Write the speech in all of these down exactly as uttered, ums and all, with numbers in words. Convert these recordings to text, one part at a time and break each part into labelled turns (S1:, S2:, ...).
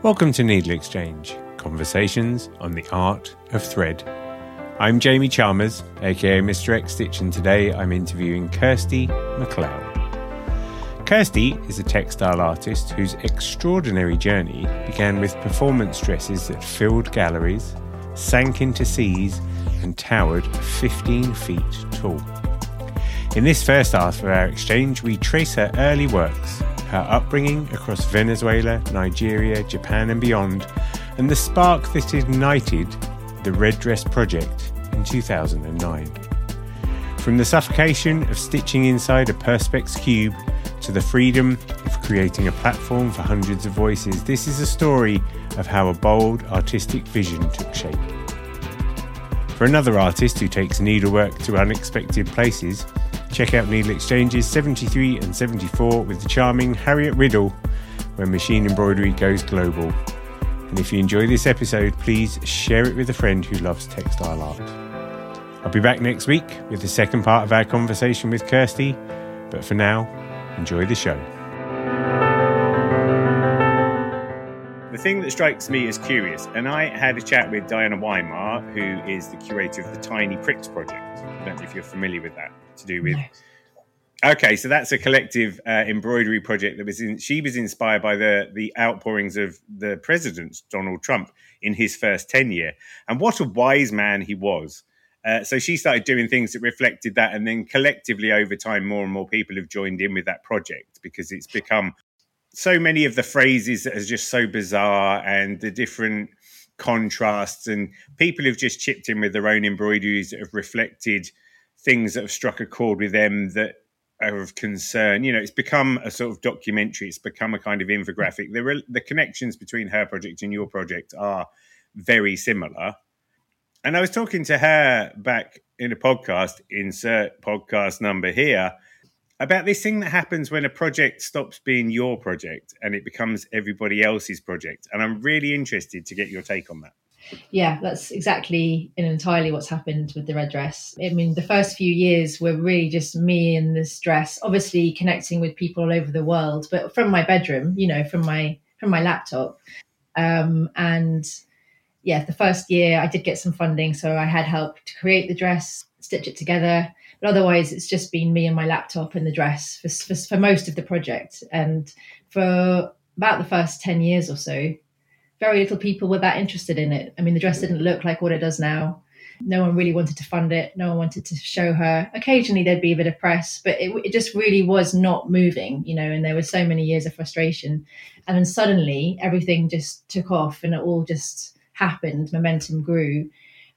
S1: Welcome to Needle Exchange, conversations on the art of thread. I'm Jamie Chalmers, aka Mister X Stitch, and today I'm interviewing Kirsty MacLeod. Kirsty is a textile artist whose extraordinary journey began with performance dresses that filled galleries, sank into seas, and towered fifteen feet tall. In this first half of our exchange, we trace her early works, her upbringing across Venezuela, Nigeria, Japan and beyond, and the spark that ignited the Red Dress Project in two thousand nine. From the suffocation of stitching inside a Perspex cube to the freedom of creating a platform for hundreds of voices, this is a story of how a bold artistic vision took shape. For another artist who takes needlework to unexpected places, check out Needle Exchanges seventy-three and seventy-four with the charming Harriet Riddle, where machine embroidery goes global. And if you enjoy this episode, please share it with a friend who loves textile art. I'll be back next week with the second part of our conversation with Kirsty, but for now, enjoy the show. The thing that strikes me as curious, and I had a chat with Diana Weimar, who is the curator of the Tiny Pricks Project. I don't know if you're familiar with that. To do with, okay, so that's a collective uh, embroidery project that was in. She was inspired by the the outpourings of the president Donald Trump in his first tenure, and what a wise man he was. Uh, so she started doing things that reflected that, and then collectively over time, more and more people have joined in with that project because it's become so many of the phrases that are just so bizarre and the different contrasts, and people have just chipped in with their own embroideries that have reflected things that have struck a chord with them that are of concern. You know, it's become a sort of documentary. It's become a kind of infographic. The, re- the connections between her project and your project are very similar. And I was talking to her back in a podcast, insert podcast number here, about this thing that happens when a project stops being your project and it becomes everybody else's project. And I'm really interested to get your take on that.
S2: Yeah, that's exactly and entirely what's happened with the Red Dress. I mean, the first few years were really just me and this dress, obviously connecting with people all over the world, but from my bedroom, you know, from my from my laptop. Um, and yeah, the first year I did get some funding, so I had help to create the dress, stitch it together. But otherwise, it's just been me and my laptop and the dress for, for, for most of the project. And for about the first ten years or so, very little people were that interested in it. I mean, the dress didn't look like what it does now. No one really wanted to fund it. No one wanted to show her. Occasionally there'd be a bit of press, but it, it just really was not moving, you know, and there were so many years of frustration. And then suddenly everything just took off and it all just happened. Momentum grew.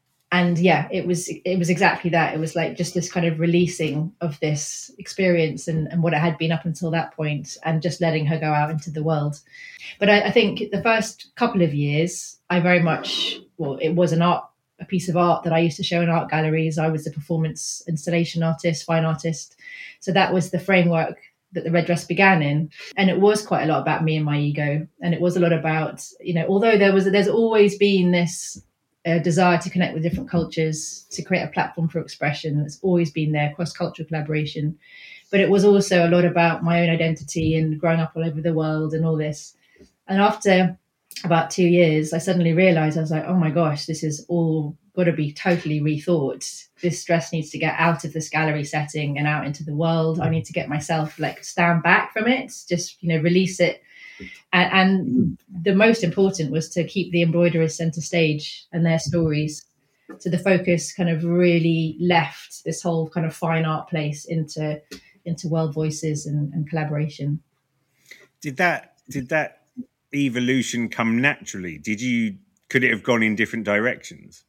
S2: And yeah, it was it was exactly that. It was like just this kind of releasing of this experience and, and what it had been up until that point, and just letting her go out into the world. But I, I think the first couple of years, I very much, well, it was an art, a piece of art that I used to show in art galleries. I was a performance installation artist, fine artist. So that was the framework that the Red Dress began in. And it was quite a lot about me and my ego. And it was a lot about, you know, although there was, there's always been this a desire to connect with different cultures, to create a platform for expression. It's always been there, cross-cultural collaboration. But it was also a lot about my own identity and growing up all over the world and all this. And after about two years, I suddenly realized, I was like, oh my gosh, this is all got to be totally rethought. This dress needs to get out of this gallery setting and out into the world. I need to get myself, like, stand back from it, just, you know, release it. And, and the most important was to keep the embroiderers center stage and their stories. So the focus kind of really left this whole kind of fine art place into into world voices and, and collaboration.
S1: Did that did that evolution come naturally? Did you could it have gone in different directions?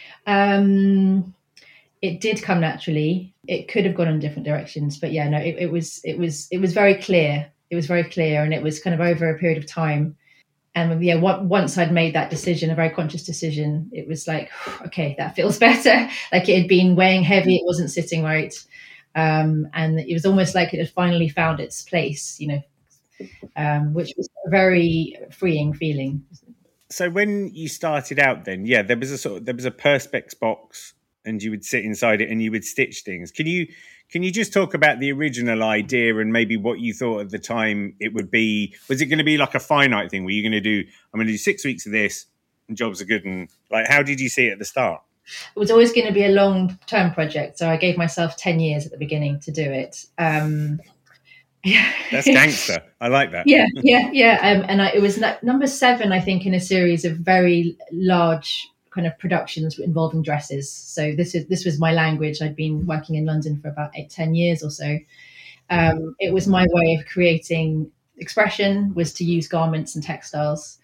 S2: Um, it did come naturally. It could have gone in different directions, but yeah, no, it, it was it was it was very clear. It was very clear, and it was kind of over a period of time. And yeah, once I'd made that decision, a very conscious decision, it was like, okay, that feels better. Like it had been weighing heavy, it wasn't sitting right. Um, and it was almost like it had finally found its place, you know, um, which was a very freeing feeling.
S1: So when you started out then, yeah, there was a sort of, there was a Perspex box and you would sit inside it and you would stitch things. Can you Can you just talk about the original idea and maybe what you thought at the time it would be? Was it going to be like a finite thing? Were you going to do, I'm going to do six weeks of this and jobs are good? And like, how did you see it at the start?
S2: It was always going to be a long-term project. So I gave myself ten years at the beginning to do it. Um,
S1: yeah. That's gangster. I like that.
S2: Yeah, yeah, yeah. Um, and I, it was n- number seven, I think, in a series of very large kind of productions involving dresses. So this is this was my language. I'd been working in London for about eight, ten years or so. Um, it was my way of creating expression, was to use garments and textiles.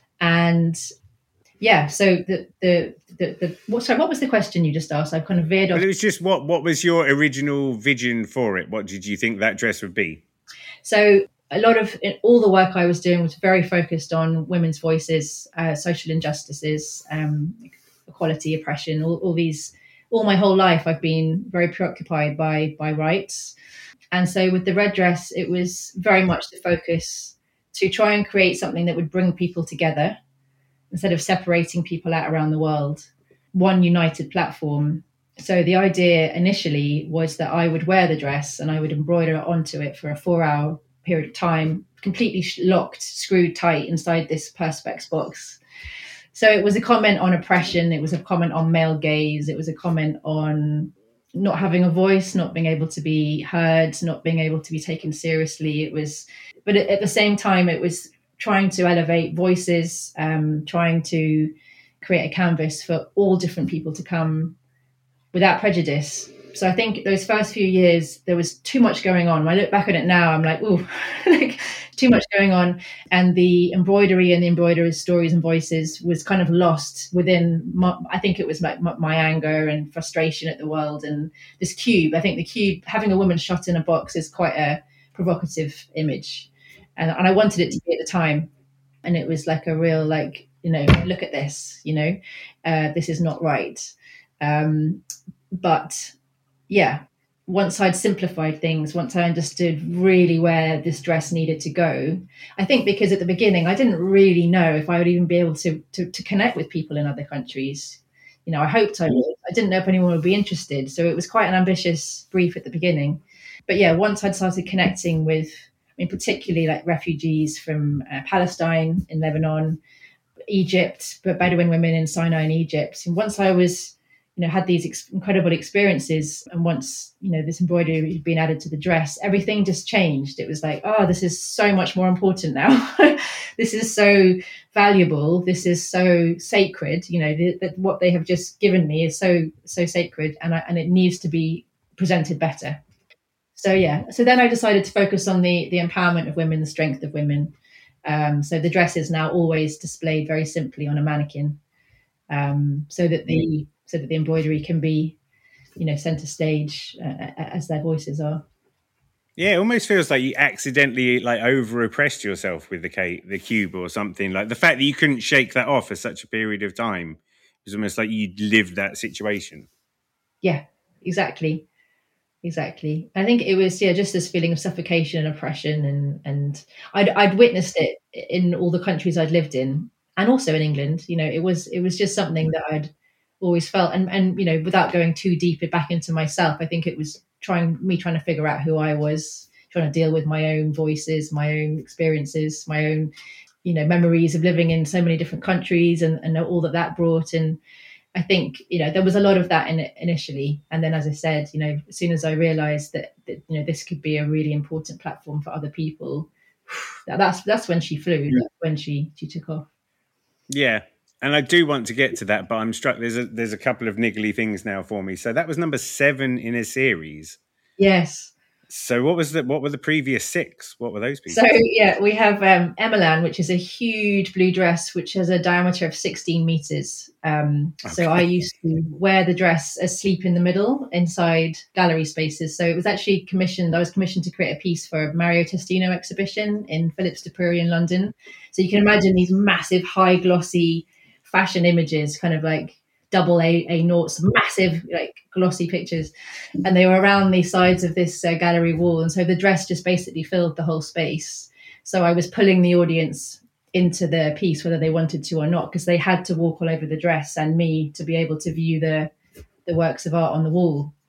S2: And yeah, so the the the, the what sorry, what was the question you just asked? I kind of veered off.
S1: Well, it was just what what was your original vision for it? What did you think that dress would be?
S2: So a lot of all the work I was doing was very focused on women's voices, uh, social injustices, um, equality, oppression, all, all these. All my whole life, I've been very preoccupied by by rights, and so with the red dress, it was very much the focus to try and create something that would bring people together instead of separating people out around the world. One united platform. So the idea initially was that I would wear the dress and I would embroider onto it for a four-hour period of time, completely locked, screwed tight inside this Perspex box. So it was a comment on oppression. It was a comment on male gaze. It was a comment on not having a voice, not being able to be heard, not being able to be taken seriously. It was, but at the same time, it was trying to elevate voices, um, trying to create a canvas for all different people to come without prejudice. So I think those first few years, there was too much going on. When I look back at it now, I'm like, ooh, like too much going on. And the embroidery and the embroiderer's stories and voices was kind of lost within, my, I think it was like my, my anger and frustration at the world. And this cube, I think the cube, having a woman shot in a box is quite a provocative image. And, and I wanted it to be at the time. And it was like a real, like, you know, look at this, you know, uh, this is not right. Um, but yeah, once I'd simplified things, once I understood really where this dress needed to go, I think because at the beginning, I didn't really know if I would even be able to, to, to connect with people in other countries. You know, I hoped I would. I didn't know if anyone would be interested. So it was quite an ambitious brief at the beginning. But yeah, once I'd started connecting with, I mean, particularly like refugees from uh, Palestine, in Lebanon, Egypt, but Bedouin women in Sinai and Egypt. And once I was, you know, had these ex- incredible experiences, and once, you know, this embroidery had been added to the dress, everything just changed. It was like, oh, this is so much more important now. This is so valuable. This is so sacred. You know, the, the, what they have just given me is so, so sacred, and I, and it needs to be presented better. So yeah, so then I decided to focus on the the empowerment of women, the strength of women. Um, so the dress is now always displayed very simply on a mannequin, um, so that the so that the embroidery can be, you know, center stage uh, as their voices are.
S1: Yeah, it almost feels like you accidentally like over oppressed yourself with the K, the cube or something. Like the fact that you couldn't shake that off for such a period of time was almost like you lived that situation.
S2: Yeah, exactly. Exactly. I think it was, yeah, just this feeling of suffocation and oppression. And, and I'd, I'd witnessed it in all the countries I'd lived in, and also in England. You know, it was, it was just something that I'd always felt. And, and, you know, without going too deep back into myself, I think it was trying, me trying to figure out who I was, trying to deal with my own voices, my own experiences, my own, you know, memories of living in so many different countries, and, and all that that brought. And I think, you know, there was a lot of that in it initially. And then, as I said, you know, as soon as I realized that, that you know, this could be a really important platform for other people, that's that's when she flew, yeah. when she, she took off.
S1: Yeah. And I do want to get to that, but I'm struck. There's a, there's a couple of niggly things now for me. So that was number seven in a series.
S2: Yes.
S1: So what was the what were the previous six? What were those pieces?
S2: So yeah, we have um, Emelan, which is a huge blue dress, which has a diameter of sixteen meters. Um, okay. So I used to wear the dress asleep in the middle inside gallery spaces. So it was actually commissioned. I was commissioned to create a piece for a Mario Testino exhibition in Phillips de Pury in London. So you can imagine these massive, high glossy fashion images, kind of like double A, A noughts, massive, like glossy pictures. And they were around the sides of this uh, gallery wall. And so the dress just basically filled the whole space. So I was pulling the audience into the piece, whether they wanted to or not, because they had to walk all over the dress and me to be able to view the, the works of art on the wall.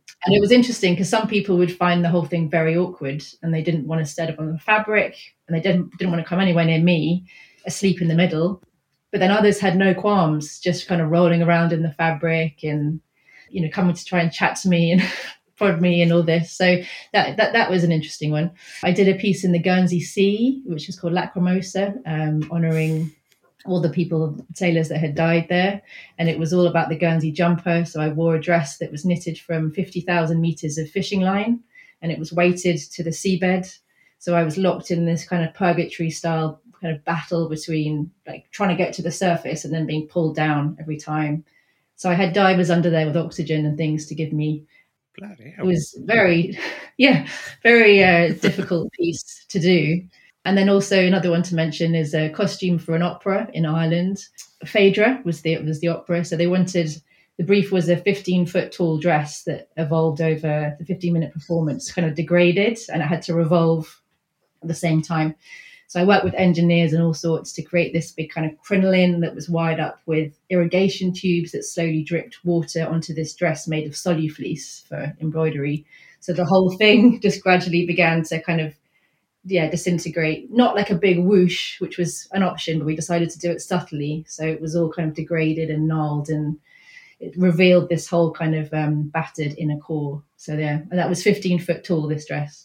S2: And it was interesting because some people would find the whole thing very awkward and they didn't want to stand up on the fabric and they didn't didn't want to come anywhere near me, asleep in the middle. But then others had no qualms, just kind of rolling around in the fabric and, you know, coming to try and chat to me and prod me and all this. So that, that that was an interesting one. I did a piece in the Guernsey Sea, which was called Lacrimosa, um, honouring all the people, sailors that had died there. And it was all about the Guernsey jumper. So I wore a dress that was knitted from fifty thousand metres of fishing line and it was weighted to the seabed. So I was locked in this kind of purgatory style kind of battle between like trying to get to the surface and then being pulled down every time. So I had divers under there with oxygen and things to give me.
S1: Bloody hell.
S2: It was very, yeah, very uh, difficult piece to do. And then also another one to mention is a costume for an opera in Ireland. Phaedra was the was the opera. So they wanted, the brief was a fifteen foot tall dress that evolved over the fifteen minute performance, kind of degraded, and it had to revolve at the same time. So I worked with engineers and all sorts to create this big kind of crinoline that was wired up with irrigation tubes that slowly dripped water onto this dress made of solufleece for embroidery. So the whole thing just gradually began to kind of, yeah, disintegrate, not like a big whoosh, which was an option, but we decided to do it subtly. So it was all kind of degraded and gnarled and it revealed this whole kind of um, battered inner core. So yeah, and that was fifteen foot tall, this dress.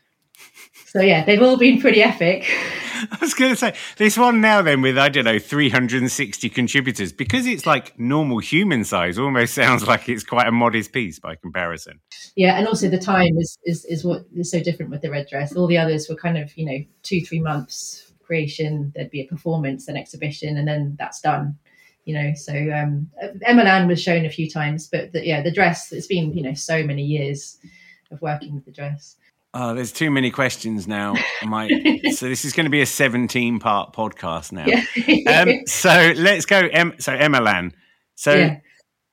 S2: So yeah, they've all been pretty epic.
S1: I was going to say, this one now then with, I don't know, three hundred sixty contributors, because it's like normal human size, almost sounds like it's quite a modest piece by comparison.
S2: Yeah, and also the time is, is, is what is so different with the red dress. All the others were kind of, you know, two, three months creation, there'd be a performance, an exhibition, and then that's done. You know, so um, Emmeline was shown a few times, but the, yeah, the dress, it's been, you know, so many years of working with the dress.
S1: Oh, there's too many questions now. My, so this is going to be a seventeen part podcast now.
S2: Yeah.
S1: um, so let's go. Em, so Emmeline. So yeah.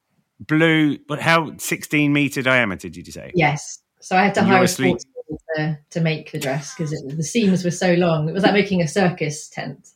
S1: Blue, but how sixteen meter diameter did you say?
S2: Yes. So I had to hire a sports to, to make the dress because the seams were so long. It was like making a circus tent.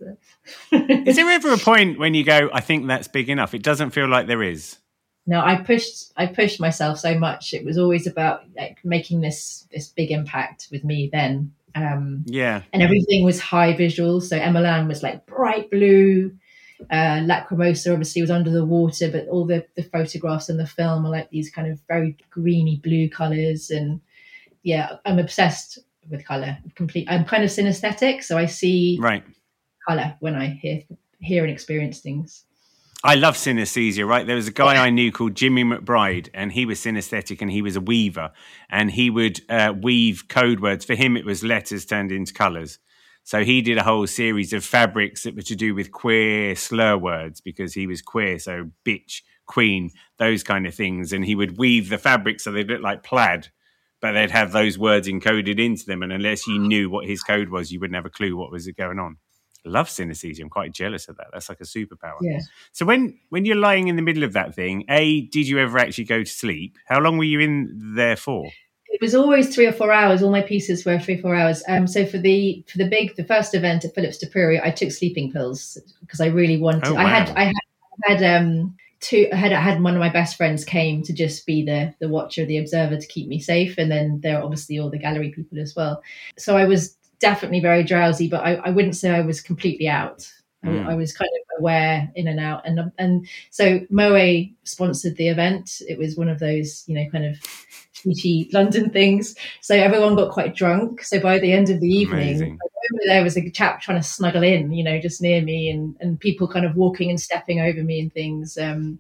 S1: Is there ever a point when you go, I think that's big enough? It doesn't feel like there is.
S2: No, I pushed I pushed myself so much. It was always about like making this this big impact with me then. Um,
S1: yeah.
S2: And everything was high visual. So Emmeline was like bright blue. Uh, Lacrimosa obviously was under the water, but all the, the photographs in the film are like these kind of very greeny blue colours. And yeah, I'm obsessed with colour. Complete. I'm kind of synesthetic, so I see
S1: right.
S2: colour when I hear hear and experience things.
S1: I love synesthesia, right? There was a guy I knew called Jimmy McBride, and he was synesthetic and he was a weaver, and he would uh, weave code words. For him, it was letters turned into colours. So he did a whole series of fabrics that were to do with queer slur words because he was queer. So bitch, queen, those kind of things. And he would weave the fabric so they'd look like plaid, but they'd have those words encoded into them. And unless you knew what his code was, you wouldn't have a clue what was going on. I love synesthesia. I'm quite jealous of that. That's like a superpower.
S2: Yeah.
S1: So when, when you're lying in the middle of that thing, A, did you ever actually go to sleep? How long were you in there for?
S2: It was always three or four hours. All my pieces were three or four hours. Um, so for the for the big the first event at Phillips de Pury, I took sleeping pills because I really wanted.
S1: Oh, wow.
S2: I had I had, I had um two. I had I had one of my best friends came to just be the the watcher, the observer to keep me safe, and then there are obviously all the gallery people as well. So I was definitely very drowsy, but I, I wouldn't say I was completely out. Mm. I, I was kind of aware in and out, and and so Moe sponsored the event. It was one of those, you know, kind of cheeky London things. So everyone got quite drunk. So by the end of the evening, there was a chap trying to snuggle in, you know, just near me, and and people kind of walking and stepping over me and things. Um,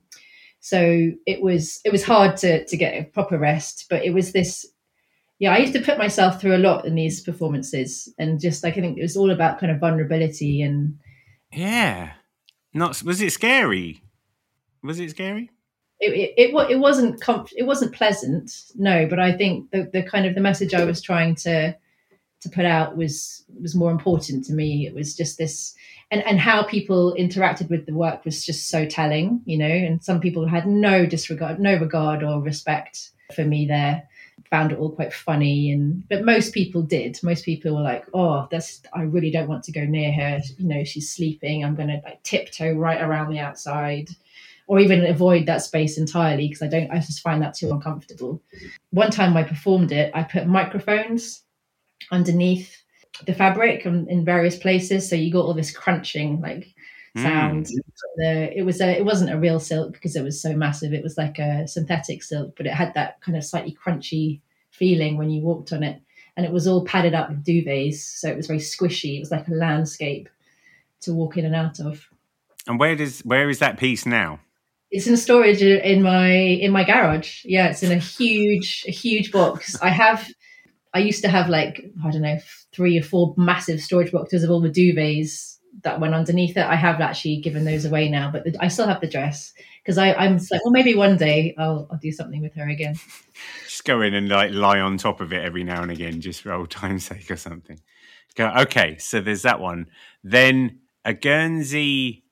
S2: so it was it was hard to to get a proper rest, but it was this. Yeah, I used to put myself through a lot in these performances, and just like I think it was all about kind of vulnerability and.
S1: Yeah, not was it scary? Was it scary?
S2: It it it, it wasn't comf- it wasn't pleasant, no. But I think the the kind of the message I was trying to to put out was was more important to me. It was just this, and and how people interacted with the work was just so telling, you know. And some people had no disregard, no regard or respect for me there. Found it all quite funny, and but most people did. Most people were like, "Oh, that's I really don't want to go near her. You know, she's sleeping. I'm going to like tiptoe right around the outside." or even avoid that space entirely because I don't, I just find that too uncomfortable. One time I performed it, I put microphones underneath the fabric in, in various places. So you got all this crunching like sound. Mm. The, it was a, it wasn't a real silk because it was so massive. It was like a synthetic silk, but it had that kind of slightly crunchy feeling when you walked on it. And it was all padded up with duvets. So it was very squishy. It was like a landscape to walk in and out of.
S1: And where does, where is that piece now?
S2: It's in storage in my, in my garage. Yeah. It's in a huge, a huge box. I have, I used to have like, I don't know, three or four massive storage boxes of all the duvets that went underneath it. I have actually given those away now, but the, I still have the dress because I'm like, well, maybe one day I'll, I'll do something with her again.
S1: Just go in and like lie on top of it every now and again, just for old time's sake or something. Go, okay, so there's that one. Then a Guernsey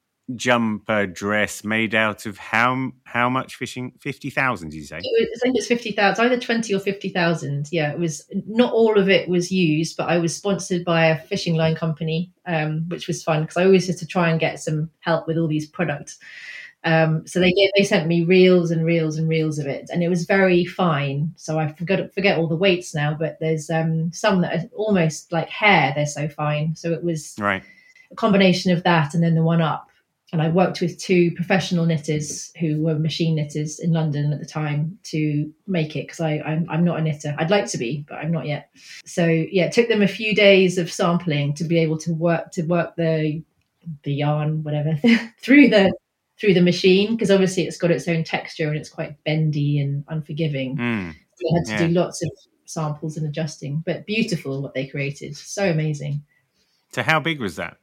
S1: jumper dress made out of how how much fishing? fifty thousand, did you say?
S2: It was, I think it's fifty thousand, either twenty or fifty thousand. Yeah, it was, not all of it was used, but I was sponsored by a fishing line company, um, which was fun because I always had to try and get some help with all these products. Um, so they gave, they sent me reels and reels and reels of it, and it was very fine. So I forgot forget all the weights now, but there's um, some that are almost like hair. They're so fine. So it was
S1: right.
S2: a combination of that and then the one up. And I worked with two professional knitters who were machine knitters in London at the time to make it because I'm, I'm not a knitter. I'd like to be, but I'm not yet. So yeah, it took them a few days of sampling to be able to work to work the the yarn, whatever, through the through the machine because obviously it's got its own texture and it's quite bendy and unforgiving.
S1: Mm,
S2: so I had to
S1: yeah.
S2: do lots of samples and adjusting, but beautiful what they created. So amazing.
S1: So how big was that?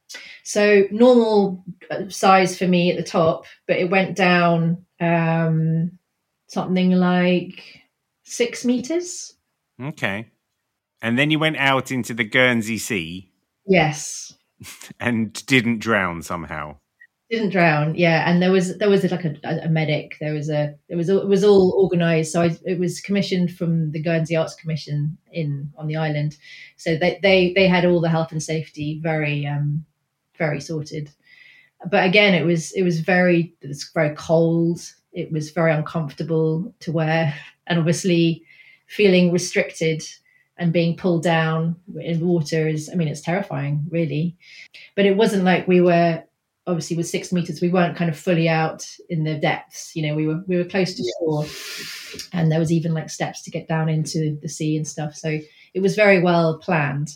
S2: So normal size for me at the top, but it went down um, something like six meters.
S1: Okay. And then you went out into the Guernsey Sea.
S2: Yes.
S1: And didn't drown somehow.
S2: Didn't drown, yeah. And there was there was like a, a medic. There was a it was it was all organised. So I, it was commissioned from the Guernsey Arts Commission in on the island. So they they they had all the health and safety very um, very sorted. But again, it was it was very it was very cold. It was very uncomfortable to wear, and obviously feeling restricted and being pulled down in water is, I mean, it's terrifying, really. But it wasn't like we were. Obviously with six meters, we weren't kind of fully out in the depths. You know, we were we were close to shore, and there was even like steps to get down into the sea and stuff. So it was very well planned.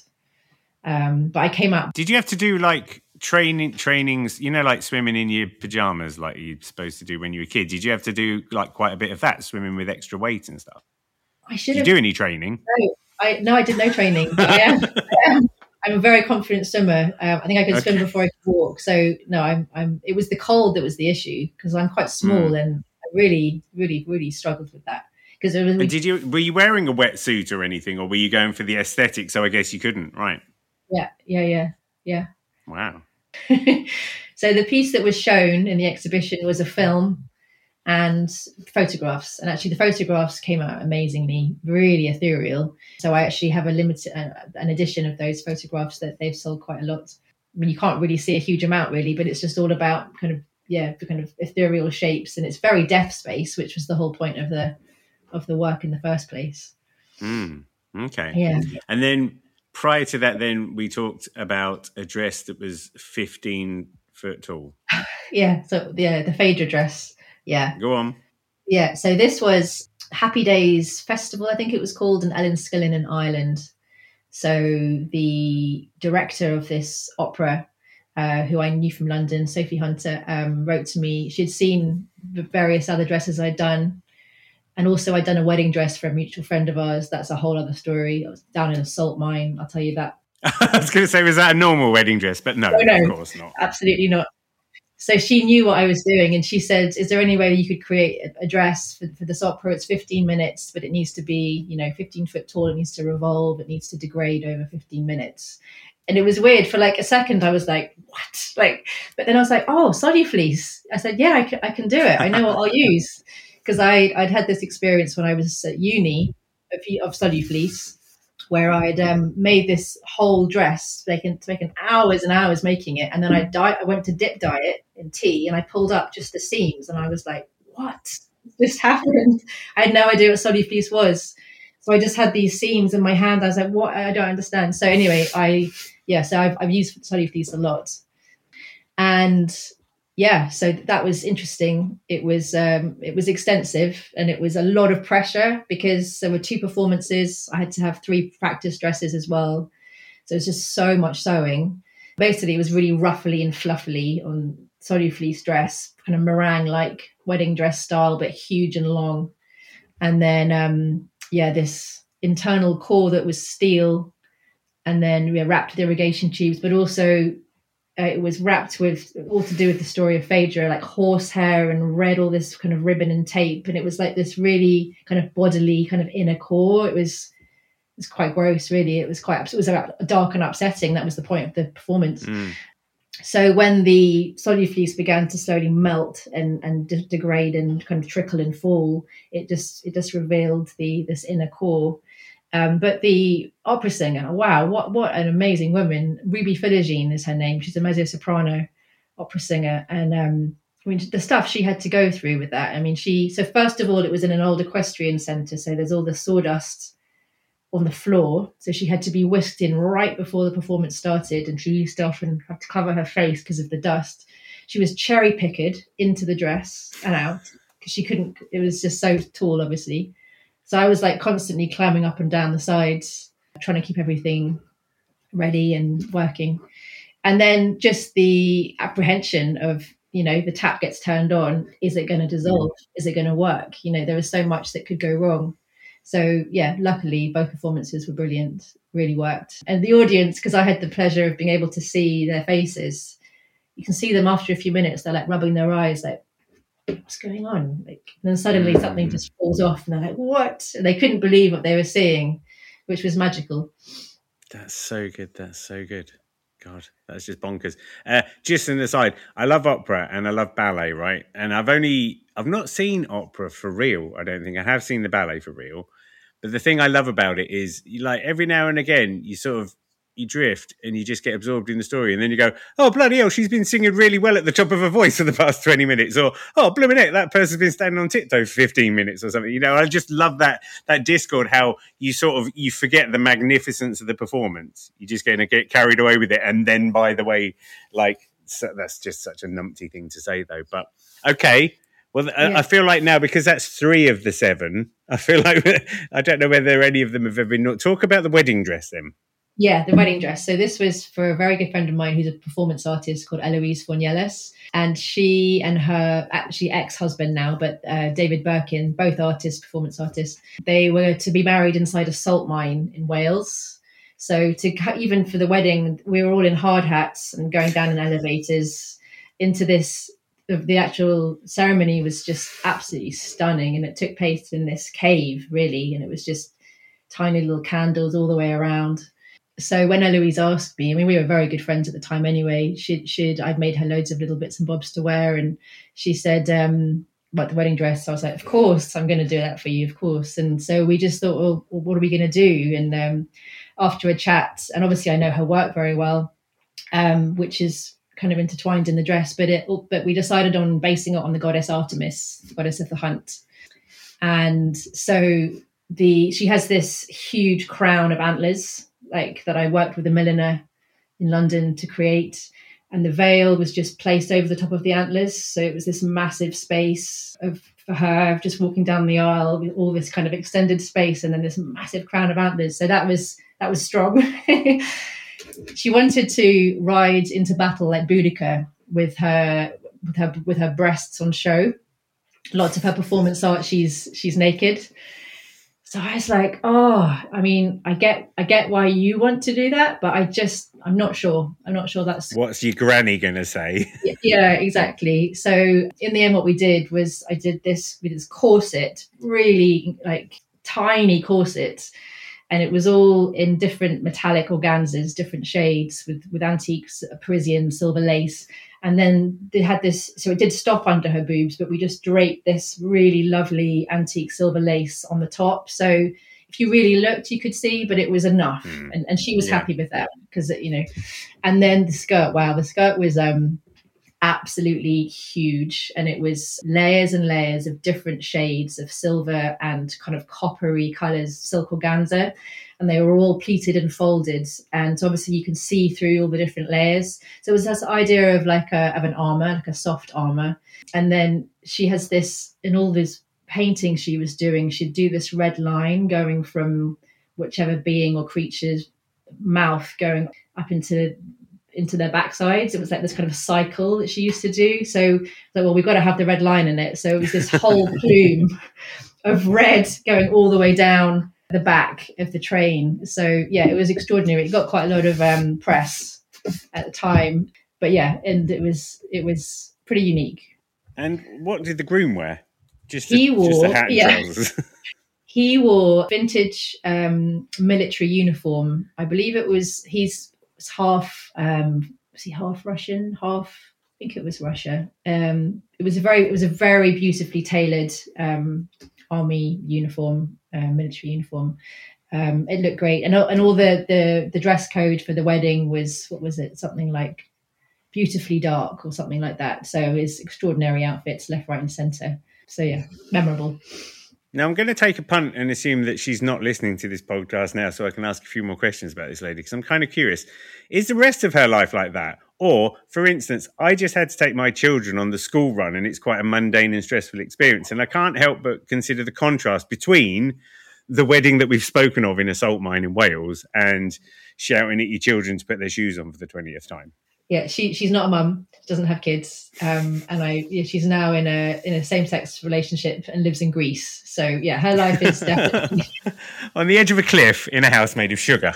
S2: Um, but I came out.
S1: Did you have to do like training trainings? You know, like swimming in your pajamas, like you're supposed to do when you were a kid. Did you have to do like quite a bit of that, swimming with extra weight and stuff?
S2: I should.
S1: Did you do any training?
S2: No, I no, I did no training. But I am. I am. I'm a very confident swimmer. Um, I think I can okay. swim before I can walk. So no, I'm. I'm. It was the cold that was the issue because I'm quite small mm. and I really, really, really struggled with that. Because it was.
S1: Did you? Were you wearing a wetsuit or anything, or were you going for the aesthetic? So I guess you couldn't, right?
S2: Yeah, yeah, yeah, yeah.
S1: Wow.
S2: So the piece that was shown in the exhibition was a film and photographs, and actually the photographs came out amazingly, really ethereal. So I actually have a limited uh, an edition of those photographs that they've sold quite a lot. I mean, you can't really see a huge amount really, but it's just all about kind of yeah the kind of ethereal shapes, and it's very death space, which was the whole point of the of the work in the first place.
S1: Mm, okay.
S2: Yeah.
S1: And then prior to that, then we talked about a dress that was fifteen foot tall.
S2: Yeah. So yeah, the Phaedra dress. Yeah.
S1: Go on.
S2: Yeah. So this was Happy Days Festival, I think it was called, in Ellenskillen in Ireland. So the director of this opera, uh, who I knew from London, Sophie Hunter, um, wrote to me. She'd seen the various other dresses I'd done. And also I'd done a wedding dress for a mutual friend of ours. That's a whole other story. I was down in a salt mine. I'll tell you that.
S1: I was going to say, was that a normal wedding dress? But no,
S2: oh, no,
S1: of course not.
S2: Absolutely not. So she knew what I was doing, and she said, is there any way you could create a, a dress for, for this opera? It's fifteen minutes, but it needs to be, you know, fifteen foot tall. It needs to revolve. It needs to degrade over fifteen minutes. And it was weird. For like a second, I was like, what? Like, but then I was like, oh, Soddy fleece. I said, yeah, I can, I can do it. I know what I'll use. Because I'd had this experience when I was at uni of, of Soddy fleece. where I'd um, made this whole dress, taken taken hours and hours making it, and then I di- I went to dip dye it in tea, and I pulled up just the seams, and I was like, "What just happened?" I had no idea what solid fleece was, so I just had these seams in my hand. I was like, "What? I don't understand." So anyway, I yeah, so I've I've used solid fleece a lot, and yeah, so that was interesting. It was um, it was extensive, and it was a lot of pressure because there were two performances. I had to have three practice dresses as well, so it was just so much sewing. Basically, it was really ruffly and fluffily on solid fleece dress, kind of meringue-like wedding dress style, but huge and long. And then um, yeah, this internal core that was steel, and then we yeah, wrapped with irrigation tubes, but also Uh, it was wrapped with all to do with the story of Phaedra, like horsehair and red, all this kind of ribbon and tape. And it was like this really kind of bodily kind of inner core. It was it was quite gross, really. It was quite, it was dark and upsetting. That was the point of the performance. Mm. So when the solid fleece began to slowly melt and, and de- degrade and kind of trickle and fall, it just, it just revealed the, this inner core. Um, but the opera singer, wow, what what an amazing woman. Ruby Philogene is her name. She's a mezzo-soprano opera singer. And um, I mean, the stuff she had to go through with that. I mean, she, so first of all, it was in an old equestrian centre. So there's all the sawdust on the floor. So she had to be whisked in right before the performance started. And she used to often have to cover her face because of the dust. She was cherry picked into the dress and out because she couldn't, it was just so tall, obviously. So I was like constantly climbing up and down the sides, trying to keep everything ready and working. And then just the apprehension of, you know, the tap gets turned on. Is it going to dissolve? Is it going to work? You know, there was so much that could go wrong. So yeah, luckily both performances were brilliant, really worked. And the audience, because I had the pleasure of being able to see their faces, you can see them after a few minutes, they're like rubbing their eyes like, what's going on? Like, and then suddenly something just falls off and they're like, what? And they couldn't believe what they were seeing, which was magical.
S1: That's so good. That's so good. God, that's just bonkers. Uh, just an aside, I love opera and I love ballet, right? And I've only, I've not seen opera for real. I don't think I have seen the ballet for real. But the thing I love about it is, you like every now and again, you sort of, you drift and you just get absorbed in the story. And then you go, oh, bloody hell, she's been singing really well at the top of her voice for the past twenty minutes. Or, oh, blooming heck, that person's been standing on tiptoe for fifteen minutes or something. You know, I just love that that discord, how you sort of, you forget the magnificence of the performance. You're just going to get carried away with it. And then, by the way, like, so that's just such a numpty thing to say, though. But, okay. Well, yeah. I feel like now, because that's three of the seven, I feel like, I don't know whether any of them have ever been, talk about the wedding dress then.
S2: Yeah, the wedding dress. So this was for a very good friend of mine who's a performance artist called Eloise Fornieles. And she and her actually ex-husband now, but uh, David Birkin, both artists, performance artists, they were to be married inside a salt mine in Wales. So to even for the wedding, we were all in hard hats and going down in elevators into this. The actual ceremony was just absolutely stunning. And it took place in this cave, really. And it was just tiny little candles all the way around. So when Eloise asked me, I mean, we were very good friends at the time anyway, she'd, she'd, I'd made her loads of little bits and bobs to wear. And she said, um, about the wedding dress. So I was like, of course, I'm going to do that for you, of course. And so we just thought, well, what are we going to do? And um, after a chat, and obviously I know her work very well, um, which is kind of intertwined in the dress, but it, but we decided on basing it on the goddess Artemis, the goddess of the hunt. And so the, she has this huge crown of antlers, like that I worked with a milliner in London to create. And the veil was just placed over the top of the antlers. So it was this massive space of for her just walking down the aisle with all this kind of extended space and then this massive crown of antlers. So that was that was strong. She wanted to ride into battle like Boudica with her with her with her breasts on show. Lots of her performance art, she's she's naked. So I was like, oh, I mean, I get I get why you want to do that, but I just, I'm not sure. I'm not sure that's...
S1: What's your granny going to say?
S2: Yeah, exactly. So in the end, what we did was I did this with this corset, really like tiny corset. And it was all in different metallic organzas, different shades with, with antique Parisian silver lace. And then they had this, so it did stop under her boobs, but we just draped this really lovely antique silver lace on the top. So if if you really looked, you could see, but it was enough. Mm. And, and she was yeah. happy with that because, you know, and then the skirt, wow, the skirt was um, absolutely huge. And it was layers and layers of different shades of silver and kind of coppery colors, silk organza. And they were all pleated and folded. And so obviously you can see through all the different layers. So it was this idea of like a, of an armor, like a soft armor. And then she has this, in all these paintings she was doing, she'd do this red line going from whichever being or creature's mouth going up into into their backsides. It was like this kind of cycle that she used to do. So, like, well, we've got to have the red line in it. So it was this whole plume of red going all the way down the back of the train. So yeah, it was extraordinary. It got quite a lot of um, press at the time, but yeah, and it was it was pretty unique.
S1: And what did the groom wear? Just
S2: he
S1: a,
S2: wore,
S1: just a hat and
S2: yeah.
S1: trousers.
S2: He wore vintage um, military uniform. I believe it was he's was half um, was he half Russian, half I think it was Russia. Um, it was a very it was a very beautifully tailored um, army uniform. Uh, military uniform. Um, it looked great, and and all the, the the dress code for the wedding was, what was it? Something like beautifully dark or something like that. So it's extraordinary outfits, left, right, and centre. So yeah, memorable.
S1: Now I'm going to take a punt and assume that she's not listening to this podcast now, so I can ask a few more questions about this lady because I'm kind of curious. Is the rest of her life like that? Or, for instance, I just had to take my children on the school run and it's quite a mundane and stressful experience. And I can't help but consider the contrast between the wedding that we've spoken of in a salt mine in Wales and shouting at your children to put their shoes on for the twentieth time.
S2: Yeah, she she's not a mum, she doesn't have kids. Um, and I yeah, she's now in a in a same-sex relationship and lives in Greece. So, yeah, her life is definitely...
S1: on the edge of a cliff in a house made of sugar.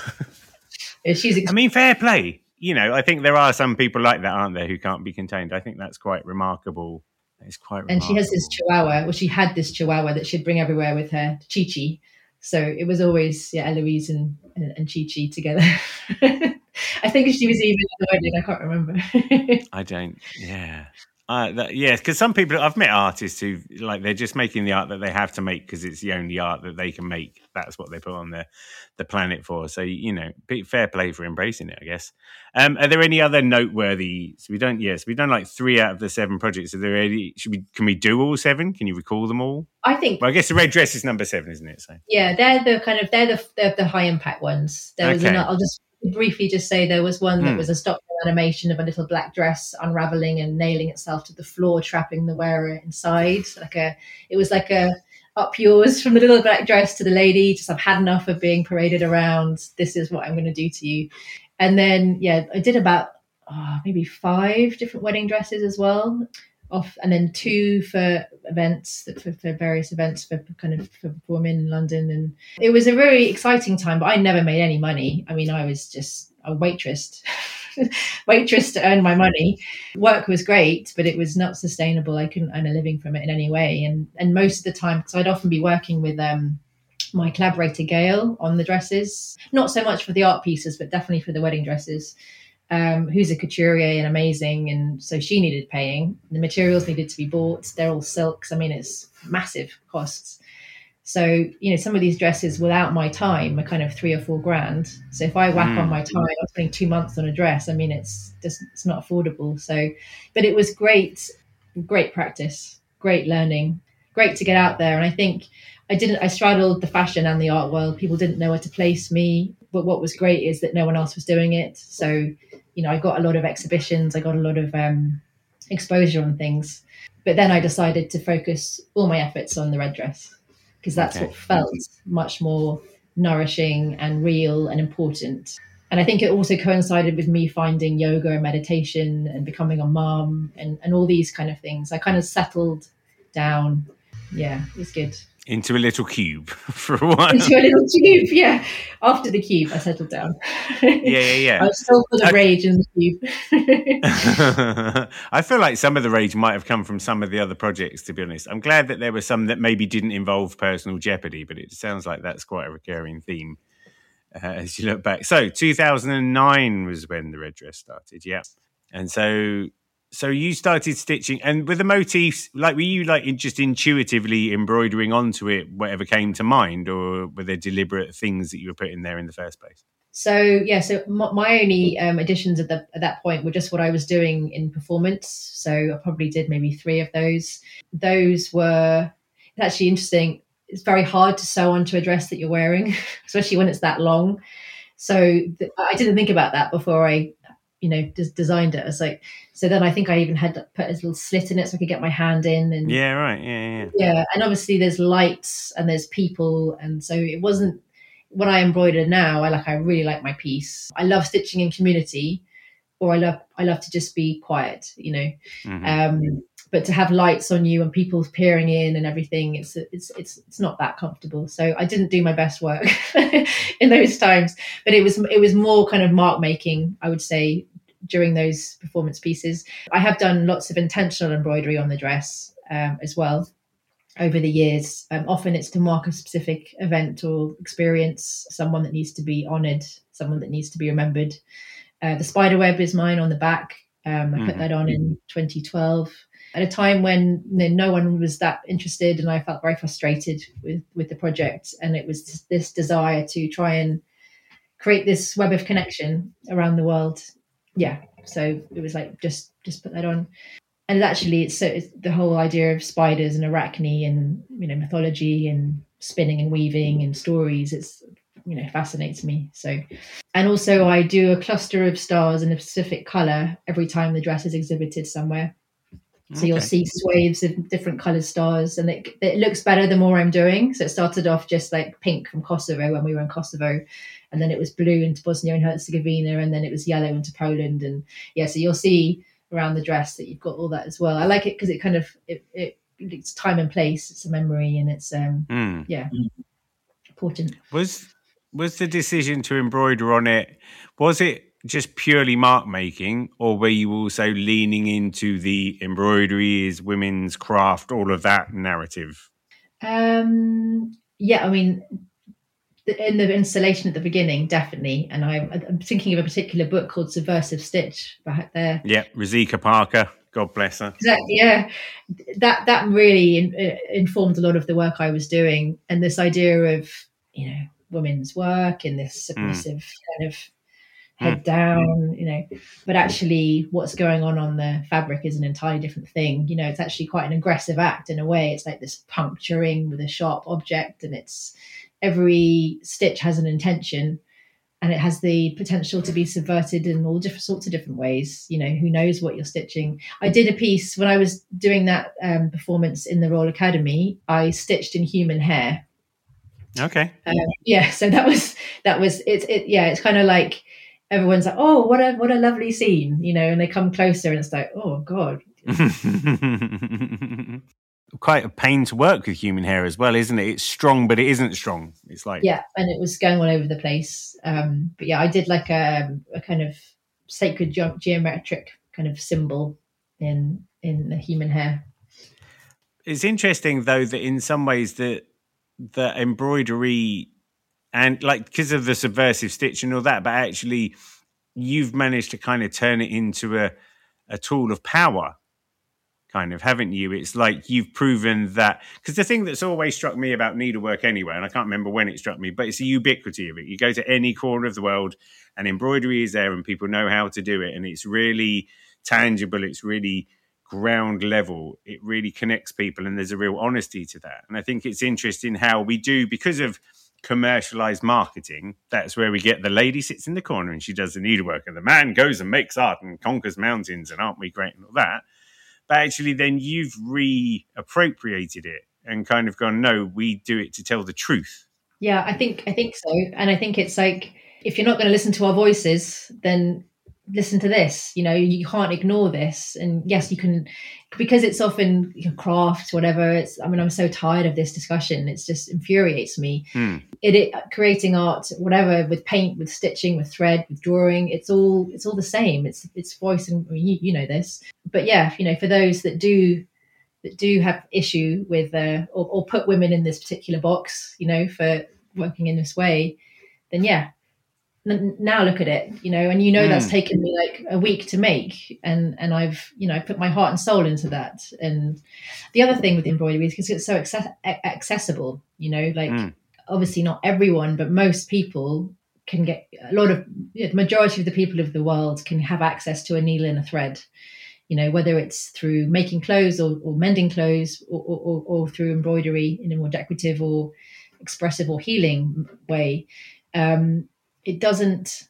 S2: Yeah, she's ex-
S1: I mean, fair play. You know, I think there are some people like that, aren't there, who can't be contained. I think that's quite remarkable. It's quite remarkable.
S2: And she has this chihuahua. Well, she had this chihuahua that she'd bring everywhere with her, Chi Chi. So it was always, yeah, Eloise and, and, and Chi Chi together. I think she was even at the wedding. I can't remember.
S1: I don't, yeah. Uh, that, yeah, because some people, I've met artists who, like, they're just making the art that they have to make because it's the only art that they can make. That's what they put on the, the planet for. So, you know, fair play for embracing it, I guess. Um, are there any other noteworthy? So we don't, yes, we've done like three out of the seven projects. Are there any, should we, can we do all seven? Can you recall them all?
S2: I think.
S1: Well, I guess the red dress is number seven, isn't it? So
S2: yeah, they're the kind of, they're the, they're the high impact ones. There was
S1: okay.
S2: another, I'll just briefly just say there was one that
S1: mm.
S2: was a stop animation of a little black dress unraveling and nailing itself to the floor, trapping the wearer inside. Like a, it was like a up yours from the little black dress to the lady. Just I've had enough of being paraded around. This is what I'm going to do to you. And then yeah, I did about oh, maybe five different wedding dresses as well. Off and then two for events for, for various events for kind of for women in London, and it was a very exciting time. But I never made any money. I mean, I was just a waitress, waitress to earn my money. Work was great, but it was not sustainable. I couldn't earn a living from it in any way. And and most of the time, because I'd often be working with um my collaborator Gail on the dresses, not so much for the art pieces, but definitely for the wedding dresses. Um, who's a couturier and amazing, and so she needed paying. The materials needed to be bought. They're all silks. I mean, it's massive costs. So, you know, some of these dresses without my time are kind of three or four grand. So if I whack mm. on my time, I'm spending two months on a dress. I mean, it's just it's not affordable. So, but it was great, great practice, great learning, great to get out there. And I think I didn't. I straddled the fashion and the art world. People didn't know where to place me. But what was great is that no one else was doing it. So, you know, I got a lot of exhibitions. I got a lot of um, exposure on things. But then I decided to focus all my efforts on the red dress because that's okay. what felt much more nourishing and real and important. And I think it also coincided with me finding yoga and meditation and becoming a mom and, and all these kind of things. I kind of settled down. Yeah, it was good.
S1: Into a little cube for a while.
S2: Into a little cube, yeah. After the cube, I settled down.
S1: Yeah, yeah, yeah.
S2: I was still full of okay. rage in the
S1: cube. I feel like some of the rage might have come from some of the other projects, to be honest. I'm glad that there were some that maybe didn't involve personal jeopardy, but it sounds like that's quite a recurring theme uh, as you look back. So two thousand nine was when the red dress started, yeah. And so So you started stitching, and with the motifs, like were you like just intuitively embroidering onto it, whatever came to mind, or were there deliberate things that you were putting there in the first place?
S2: So yeah, so my, my only um, additions at, the, at that point were just what I was doing in performance. So I probably did maybe three of those. Those were it's actually interesting. It's very hard to sew onto a dress that you're wearing, especially when it's that long. So th- I didn't think about that before I, you know, just designed it. I was like, so then I think I even had to put a little slit in it so I could get my hand in. And
S1: yeah, right, yeah, yeah,
S2: yeah. And obviously there's lights and there's people, and so it wasn't. When I embroider now, I like I really like my piece. I love stitching in community, or I love I love to just be quiet, you know. Mm-hmm. Um, but to have lights on you and people peering in and everything, it's it's it's it's not that comfortable. So I didn't do my best work in those times. But it was it was more kind of mark making, I would say, during those performance pieces. I have done lots of intentional embroidery on the dress um, as well. Over the years, um, often it's to mark a specific event or experience, someone that needs to be honoured, someone that needs to be remembered. Uh, the spider web is mine on the back. Um, I mm-hmm. put that on in twenty twelve at a time when you know, no one was that interested, and I felt very frustrated with, with the project. And it was this, this desire to try and create this web of connection around the world. Yeah, so it was like just just put that on. And actually, it's, so it's the whole idea of spiders and arachne and, you know, mythology and spinning and weaving and stories. It's, you know, fascinates me. So, and also I do a cluster of stars in a specific color every time the dress is exhibited somewhere. So okay. You'll see swathes of different colored stars, and it, it looks better the more I'm doing. So it started off just like pink from Kosovo when we were in Kosovo, and then it was blue into Bosnia and Herzegovina, and then it was yellow into Poland. And yeah, so you'll see around the dress that you've got all that as well. I like it because it kind of it, it it's time and place, it's a memory, and it's um mm. yeah important.
S1: Was was the decision to embroider on it, was it just purely mark making, or were you also leaning into the embroidery is women's craft, all of that narrative?
S2: Um yeah, I mean, in the installation at the beginning, definitely. And I'm, I'm thinking of a particular book called Subversive Stitch back there.
S1: Yeah, Rosika Parker, God bless her.
S2: Exactly, yeah. That that really in, informed a lot of the work I was doing, and this idea of, you know, women's work in this submissive mm. kind of head mm. down, you know. But actually, what's going on on the fabric is an entirely different thing. You know, it's actually quite an aggressive act in a way. It's like this puncturing with a sharp object, and it's every stitch has an intention, and it has the potential to be subverted in all different sorts of different ways. You know, who knows what you're stitching. I did a piece when I was doing that um, performance in the Royal Academy. I stitched in human hair.
S1: Okay.
S2: Um, yeah. So that was, that was, it's, it, yeah, it's kind of like everyone's like, oh, what a, what a lovely scene, you know, and they come closer and it's like, oh God.
S1: Quite a pain to work with human hair as well, isn't it? It's strong, but it isn't strong. It's like,
S2: yeah, and it was going all over the place. Um, but yeah, I did like a, a kind of sacred ge- geometric kind of symbol in in the human hair.
S1: It's interesting though that in some ways the the embroidery and like because of the subversive stitch and all that, but actually you've managed to kind of turn it into a a tool of power. Kind of, haven't you? It's like you've proven that, because the thing that's always struck me about needlework anyway, and I can't remember when it struck me, but it's the ubiquity of it. You go to any corner of the world and embroidery is there and people know how to do it, and it's really tangible, it's really ground level, it really connects people, and there's a real honesty to that. And I think it's interesting how we do, because of commercialized marketing, that's where we get the lady sits in the corner and she does the needlework, and the man goes and makes art and conquers mountains, and aren't we great and all that. But actually then you've reappropriated it and kind of gone, no, we do it to tell the truth.
S2: Yeah, I think I think so. And I think it's like, if you're not going to listen to our voices, then listen to this. You know, you can't ignore this. And yes, you can, because it's often you know, craft, whatever. It's, I mean, I'm so tired of this discussion. It just infuriates me. Hmm. It, it creating art, whatever, with paint, with stitching, with thread, with drawing, it's all it's all the same. It's it's voice, and I mean, you, you know this. But yeah, you know, for those that do that do have issue with uh, or, or put women in this particular box, you know, for working in this way, then yeah. n- now look at it, you know, and you know
S1: Mm.
S2: that's taken me like a week to make, and and I've, you know, I put my heart and soul into that. And the other thing with embroidery is because it's so access- accessible, you know, like
S1: Mm.
S2: obviously not everyone, but most people can get a lot of, you know, the majority of the people of the world can have access to a needle and a thread, you know, whether it's through making clothes or, or mending clothes, or, or, or through embroidery in a more decorative or expressive or healing way. Um, it doesn't,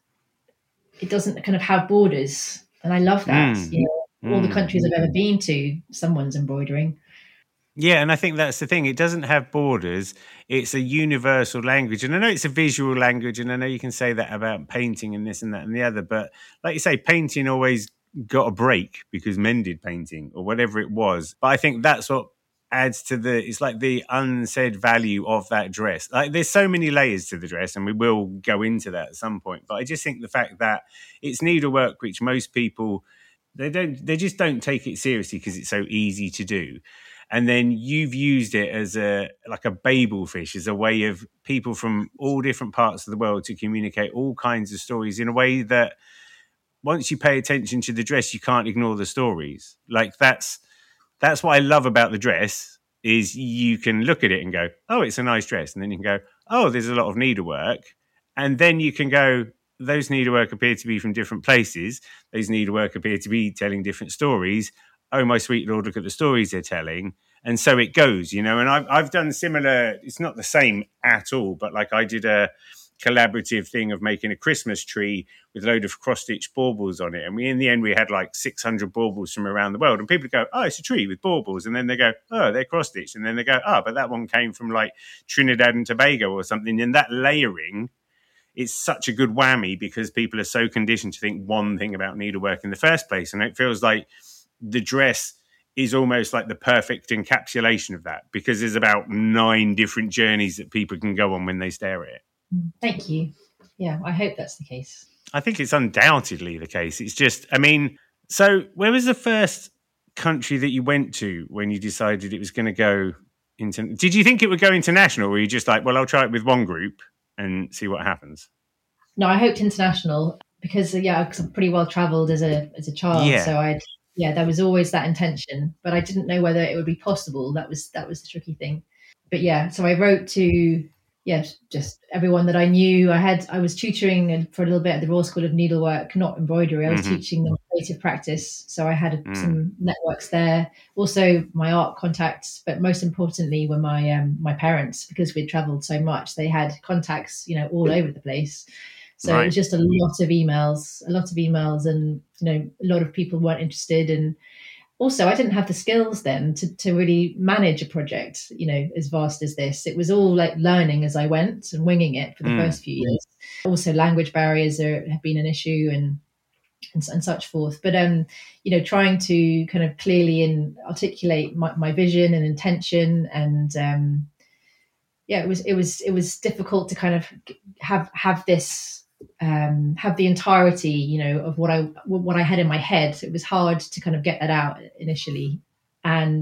S2: it doesn't kind of have borders. And I love that,
S1: Mm.
S2: you know, all the
S1: Mm.
S2: countries I've ever been to, someone's embroidering.
S1: Yeah, and I think that's the thing. It doesn't have borders. It's a universal language. And I know it's a visual language, and I know you can say that about painting and this and that and the other. But like you say, painting always got a break because men did painting or whatever it was. But I think that's what adds to the, it's like the unsaid value of that dress. Like there's so many layers to the dress, and we will go into that at some point. But I just think the fact that it's needlework, which most people, they don't, they just don't take it seriously because it's so easy to do. And then you've used it as a, like a Babel fish, as a way of people from all different parts of the world to communicate all kinds of stories in a way that once you pay attention to the dress, you can't ignore the stories. Like that's, that's what I love about the dress, is you can look at it and go, oh, it's a nice dress. And then you can go, oh, there's a lot of needlework. And then you can go, those needlework appear to be from different places. Those needlework appear to be telling different stories. Oh, my sweet Lord, look at the stories they're telling. And so it goes, you know, and I've, I've done similar, it's not the same at all, but like I did a collaborative thing of making a Christmas tree with a load of cross-stitch baubles on it. And we, in the end, we had like six hundred baubles from around the world. And people go, oh, it's a tree with baubles. And then they go, oh, they're cross-stitched. And then they go, oh, but that one came from like Trinidad and Tobago or something. And that layering, it's such a good whammy because people are so conditioned to think one thing about needlework in the first place. And it feels like the dress is almost like the perfect encapsulation of that, because there's about nine different journeys that people can go on when they stare at it.
S2: Thank you. Yeah, I hope that's the case.
S1: I think it's undoubtedly the case. It's just, I mean, so where was the first country that you went to when you decided it was going to go into, did you think it would go international, or were you just like, well, I'll try it with one group and see what happens?
S2: No, I hoped international because, yeah, because I'm pretty well traveled as a as a child.
S1: Yeah.
S2: So I'd, yeah, there was always that intention, but I didn't know whether it would be possible. That was that was the tricky thing. But yeah, so I wrote to, yeah, just everyone that I knew. I had, I was tutoring for a little bit at the Royal School of Needlework, not embroidery. I was
S1: Mm-hmm.
S2: teaching them creative practice. So I had
S1: Mm.
S2: some networks there. Also my art contacts, but most importantly were my um, my parents, because we'd traveled so much. They had contacts, you know, all over the place. So
S1: Right.
S2: it was just a lot of emails, a lot of emails, and, you know, a lot of people weren't interested. And also I didn't have the skills then to, to really manage a project, you know, as vast as this. It was all like learning as I went and winging it for the
S1: Mm.
S2: first few years. Also language barriers are, have been an issue, and, and and such forth. But, um, you know, trying to kind of clearly and articulate my, my vision and intention, and, um, yeah, it was, it was, it was difficult to kind of have, have this, um, have the entirety, you know, of what I, what I had in my head. It was hard to kind of get that out initially. And,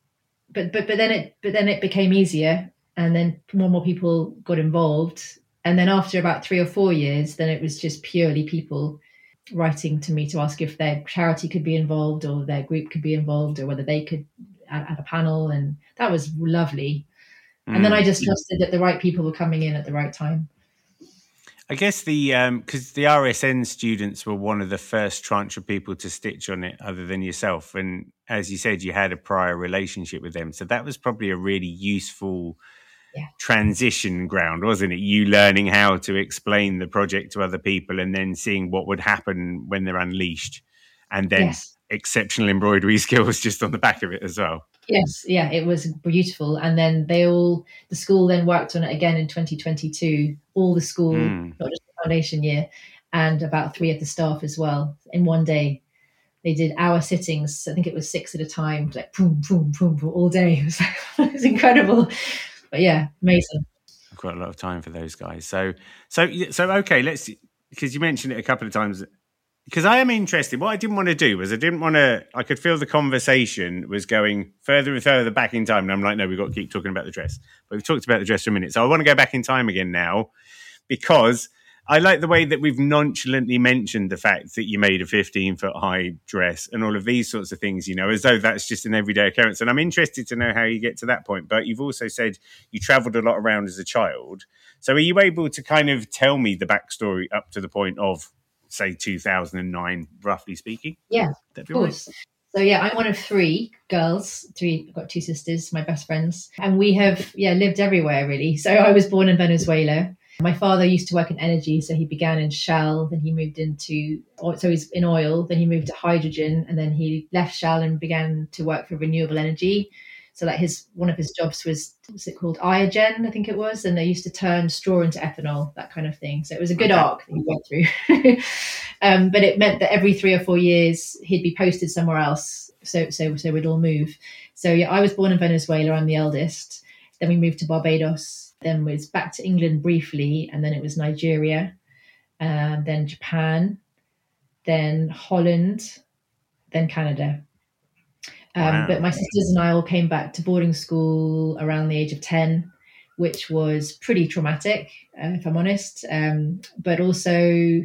S2: but, but, but then it, but then it became easier, and then more and more people got involved. And then after about three or four years, then it was just purely people writing to me to ask if their charity could be involved, or their group could be involved, or whether they could add, add a panel. And that was lovely. And then I just trusted that the right people were coming in at the right time.
S1: I guess the, because um, the R S N students were one of the first tranche of people to stitch on it other than yourself. And as you said, you had a prior relationship with them. So that was probably a really useful yeah. transition ground, wasn't it? You learning how to explain the project to other people, and then seeing what would happen when they're unleashed. And then yes. exceptional embroidery skills just on the back of it as well.
S2: Yes, yeah, it was beautiful. And then they all, the school then worked on it again in twenty twenty-two, all the school, mm. not just the foundation year, and about three of the staff as well, in one day. They did hour sittings. I think it was six at a time, like boom, boom, boom, boom, all day. It was, it was incredible. But yeah, amazing.
S1: I've got a lot of time for those guys. So, so, so okay, let's, because you mentioned it a couple of times, because I am interested. What I didn't want to do was I didn't want to, I could feel the conversation was going further and further back in time. And I'm like, no, we've got to keep talking about the dress. But we've talked about the dress for a minute. So I want to go back in time again now, because I like the way that we've nonchalantly mentioned the fact that you made a fifteen foot high dress and all of these sorts of things, you know, as though that's just an everyday occurrence. And I'm interested to know how you get to that point. But you've also said you traveled a lot around as a child. So are you able to kind of tell me the backstory up to the point of, say, two thousand nine, roughly speaking?
S2: Yeah, of course. Right? So yeah, I'm one of three girls. Three, I've got two sisters, my best friends, and we have yeah lived everywhere really. So I was born in Venezuela. My father used to work in energy, so he began in Shell, then he moved into, so he's in oil, then he moved to hydrogen, and then he left Shell and began to work for renewable energy. So like his one of his jobs was, what's it called, Iogen, I think it was, and they used to turn straw into ethanol, that kind of thing. So it was a good okay. arc that he went through. um, but it meant that every three or four years he'd be posted somewhere else. So so so we'd all move. So yeah, I was born in Venezuela. I'm the eldest. Then we moved to Barbados. Then was back to England briefly, and then it was Nigeria, uh, then Japan, then Holland, then Canada. Um, wow. But my sisters and I all came back to boarding school around the age of ten, which was pretty traumatic, uh, if I'm honest. Um, but also,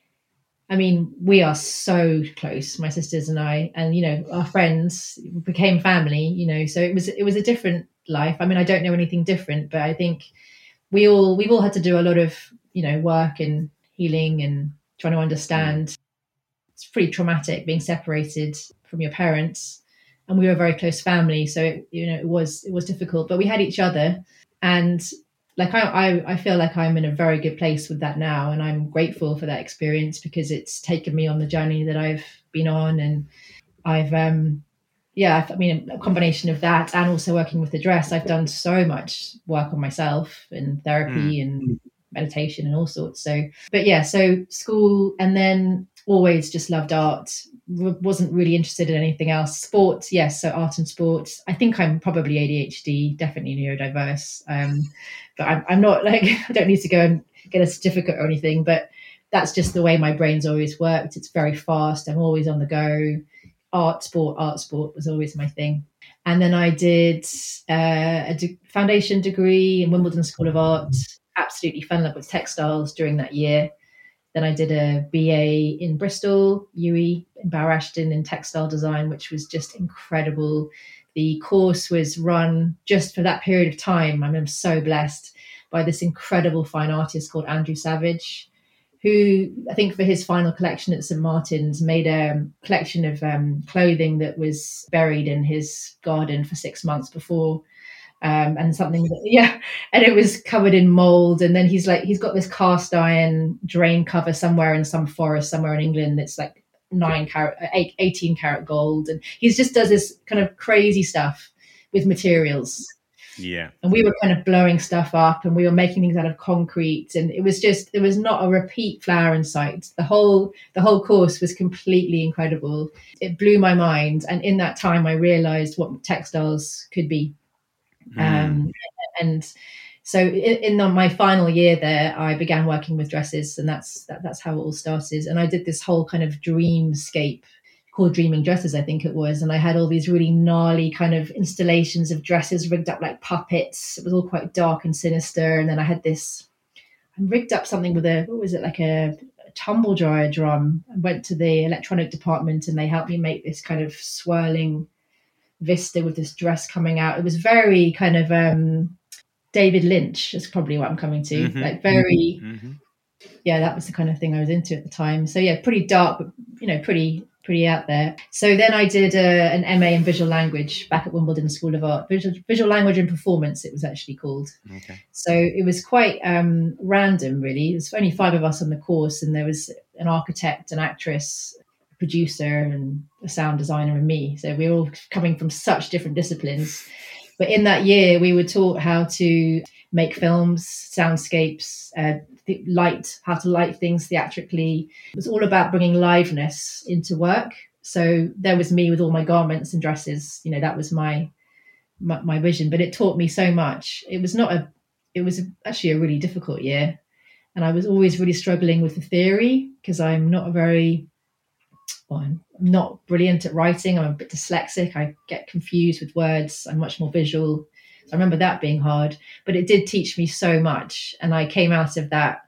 S2: I mean, we are so close, my sisters and I, and, you know, our friends became family, you know, so it was, it was a different life. I mean, I don't know anything different, but I think we all, we've all had to do a lot of, you know, work and healing and trying to understand. Mm. It's pretty traumatic being separated from your parents. And we were a very close family. So, it, you know, it was, it was difficult, but we had each other. And like, I, I, I feel like I'm in a very good place with that now. And I'm grateful for that experience because it's taken me on the journey that I've been on. And I've, um, yeah, I mean, a combination of that and also working with the dress, I've done so much work on myself and therapy mm. and meditation and all sorts. So, but yeah, so school, and then always just loved art, wasn't really interested in anything else. Sports, yes, so art and sports. I think I'm probably A D H D, definitely neurodiverse. Um, but I'm, I'm not like, I don't need to go and get a certificate or anything, but that's just the way my brain's always worked. It's very fast. I'm always on the go. Art, sport, art, sport was always my thing. And then I did uh, a de- foundation degree in Wimbledon School of Art. Absolutely fell in love with textiles during that year. Then I did a B A in Bristol, U E in Bowyer Ashton in textile design, which was just incredible. The course was run just for that period of time. I mean, I'm so blessed by this incredible fine artist called Andrew Savage, who I think for his final collection at Saint Martin's made a collection of um, clothing that was buried in his garden for six months before. Um, and something that, yeah, and it was covered in mold. And then he's like, he's got this cast iron drain cover somewhere in some forest somewhere in England that's like nine carat, eight, eighteen carat gold. And he just does this kind of crazy stuff with materials.
S1: Yeah.
S2: And we were kind of blowing stuff up and we were making things out of concrete. And it was just, there was not a repeat flower in sight. The whole, the whole course was completely incredible. It blew my mind. And in that time, I realized what textiles could be. Mm. Um, and so in, in my final year there, I began working with dresses, and that's that, that's how it all started. And I did this whole kind of dreamscape called Dreaming Dresses, I think it was. And I had all these really gnarly kind of installations of dresses rigged up like puppets. It was all quite dark and sinister. And then I had this, I rigged up something with a, what was it, like a, a tumble dryer drum. I went to the electronic department and they helped me make this kind of swirling vista with this dress coming out. It was very kind of um David Lynch is probably what I'm coming to. Mm-hmm. Like very mm-hmm. yeah, that was the kind of thing I was into at the time. So yeah, pretty dark, but you know, pretty pretty out there. So then I did a, an M A in visual language back at Wimbledon School of Art, visual, visual language and performance it was actually called.
S1: Okay.
S2: So it was quite um random really. There was only five of us on the course, and there was an architect, an actress, producer and a sound designer and me. So we were all coming from such different disciplines. But in that year, we were taught how to make films, soundscapes, uh, light, how to light things theatrically. It was all about bringing liveness into work. So there was me with all my garments and dresses. You know, that was my, my, my vision. But it taught me so much. It was not a, it was actually a really difficult year. And I was always really struggling with the theory because I'm not a very, well, I'm not brilliant at writing. I'm a bit dyslexic. I get confused with words. I'm much more visual. So I remember that being hard, but it did teach me so much. And I came out of that